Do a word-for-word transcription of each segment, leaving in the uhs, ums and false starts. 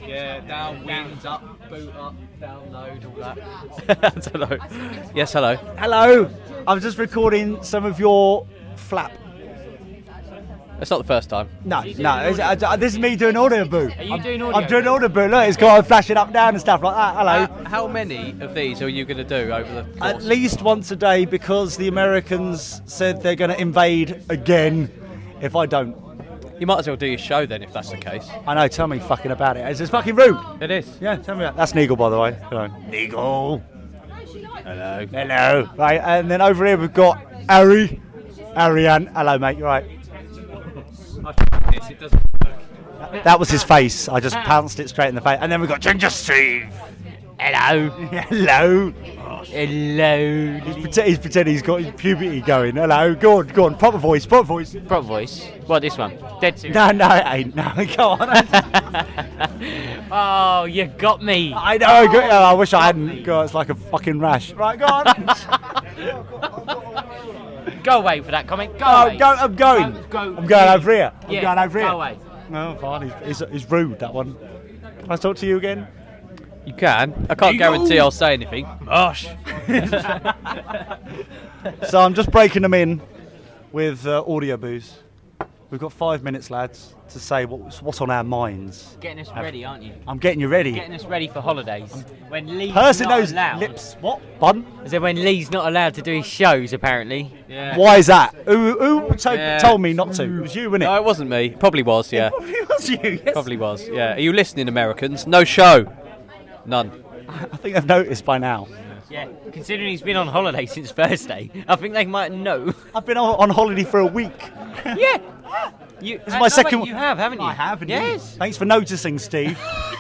Yeah, down, winds up, boot up, download, all that. Hello. Yes, hello. Hello. I was just recording some of your flap. It's not the first time. No, no. It's, uh, this is me doing audio boo. Are you I'm, doing audio I'm doing boo? audio boo. Look, it's got flashing up, down and stuff like that. Hello. How, how many of these are you going to do over the course? At least once a day, because the Americans said they're going to invade again if I don't. You might as well do your show then, if that's the case. I know, tell me fucking about it. It's just fucking rude. It is. Yeah, tell me about it. That's Neagle, by the way. Hello. Neagle. Hello. Hello. Right, and then over here we've got Harry. Ariane. Hello, mate. You right? Yes, it doesn't work. That was his face. I just pounced it straight in the face. And then we've got Ginger Steve. Hello. Hello. Hello. He's, pretend, he's pretending he's got his puberty going. Hello. Go on, go on. Proper voice, proper voice. Proper voice. What, this one? Dead serious. No, no, it ain't. No, go on. Oh, you got me. I know. I, got, oh, I wish I hadn't. God, it's like a fucking rash. Right, go on. Go away for that comment. Go Oh, away. go, I'm going. Go, go. I'm going over here. I'm Yeah, going over here. go away. No, fine. He's, he's, he's rude, that one. Can I talk to you again? You can. I can't guarantee I'll say anything. Gosh. So I'm just breaking them in with uh, audio booze. We've got five minutes, lads, to say what's, what's on our minds. Getting us ready, aren't you? I'm getting you ready. Getting us ready for holidays. When Lee's Pursing not those allowed. lips. What? Pardon? I said when Lee's not allowed to do his shows, apparently. Yeah. Why is that? Who, who to- Yeah. told me not to? It was you, wasn't it? No, it wasn't me. Probably was, yeah. It was you. Yes. Probably was, yeah. Are you listening, Americans? No show. None. I think they've noticed by now. Yeah, considering he's been on holiday since Thursday, I think they might know. I've been on on holiday for a week. Yeah. You, This is uh, my no, second. wait, you have, haven't you? I have. Indeed. Yes. Thanks for noticing, Steve.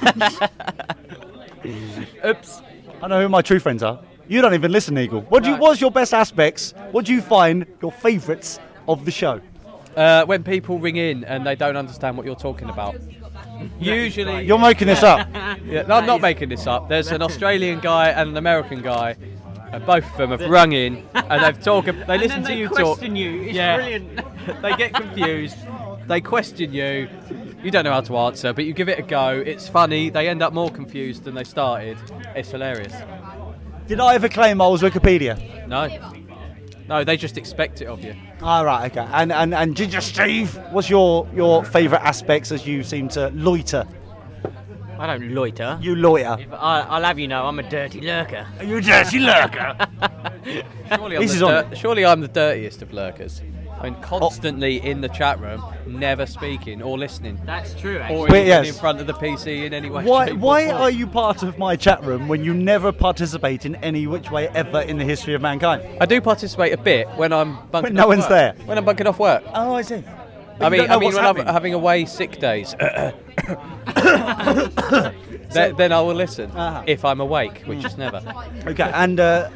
Oops. I know who my true friends are. You don't even listen, Eagle. What do you? What's your best aspects? What do you find your favourites of the show? Uh, when people ring in and they don't understand what you're talking about. Usually... You're making this up. Yeah, no, I'm not making this up. There's an Australian guy and an American guy, and both of them have rung in and they've talked. They listen and then to they you question talk. you. It's Yeah. brilliant. They get confused. They question you. You don't know how to answer, but you give it a go. It's funny. They end up more confused than they started. It's hilarious. Did I ever claim I was Wikipedia? No, no, they just expect it of you. Ah, right, okay. And and and Ginger Steve, what's your your favourite aspects as you seem to loiter? I don't loiter. You loiter. If I, I'll have you know, I'm a dirty lurker. Are you a dirty lurker? Surely I'm, This the is on- dir- surely I'm the dirtiest of lurkers. I mean, constantly in the chat room, never speaking or listening, That's true, or actually. even Wait, yes. in front of the P C in any way. Why shape, or why form. are you part of my chat room when you never participate in any which way ever in the history of mankind? I do participate a bit when I'm bunking When no off one's work. there. When I'm bunking off work. Oh, I see. I mean, I mean, when I'm having away sick days, then, then I will listen Uh-huh. if I'm awake, which is never. Okay, and uh,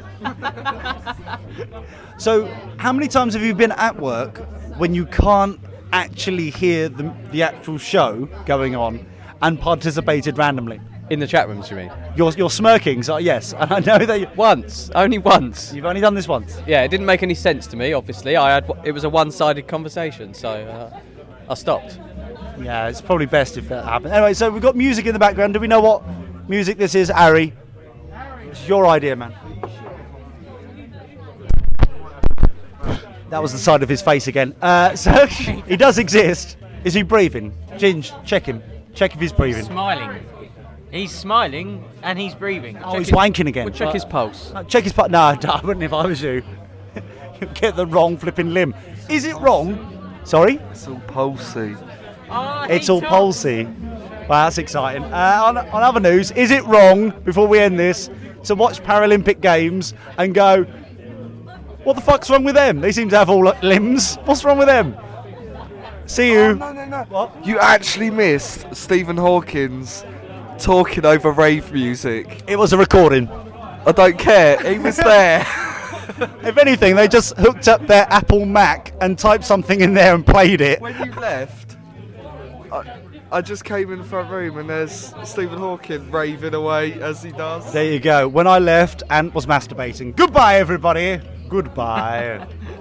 so how many times have you been at work when you can't actually hear the, the actual show going on and participated randomly? In the chat rooms, you mean? You're, you're smirking, so yes, and I know that you, Once, only once. you've only done this once. Yeah, it didn't make any sense to me. Obviously, I had it was a one-sided conversation, so uh, I stopped. Yeah, it's probably best if that happens. Anyway, so we've got music in the background. Do we know what music this is, Harry? It's your idea, man. That was the side of his face again. Uh, so he does exist. Is he breathing? Ginge, check him. Check if he's breathing. Smiling. He's smiling and he's breathing. Oh, he's wanking again. We'll check his pulse. Uh, check his part. No, I wouldn't if I was you. You'd get the wrong flipping limb. Is it wrong? Sorry? It's all pulsy. Oh, It's he all told- pulsy. Well, that's exciting. Uh, on, on other news, is it wrong, before we end this, to watch Paralympic Games and go, what the fuck's wrong with them? They seem to have all uh, limbs. What's wrong with them? See you. Oh, no, no, no. What? You actually missed Stephen Hawkins talking over rave music. It was a recording. I don't care. He was there. If anything, they just hooked up their Apple Mac and typed something in there and played it. When you left, I, I just came in the front room and there's Stephen Hawking raving away as he does. There you go. When I left, Ant was masturbating. Goodbye, everybody. Goodbye.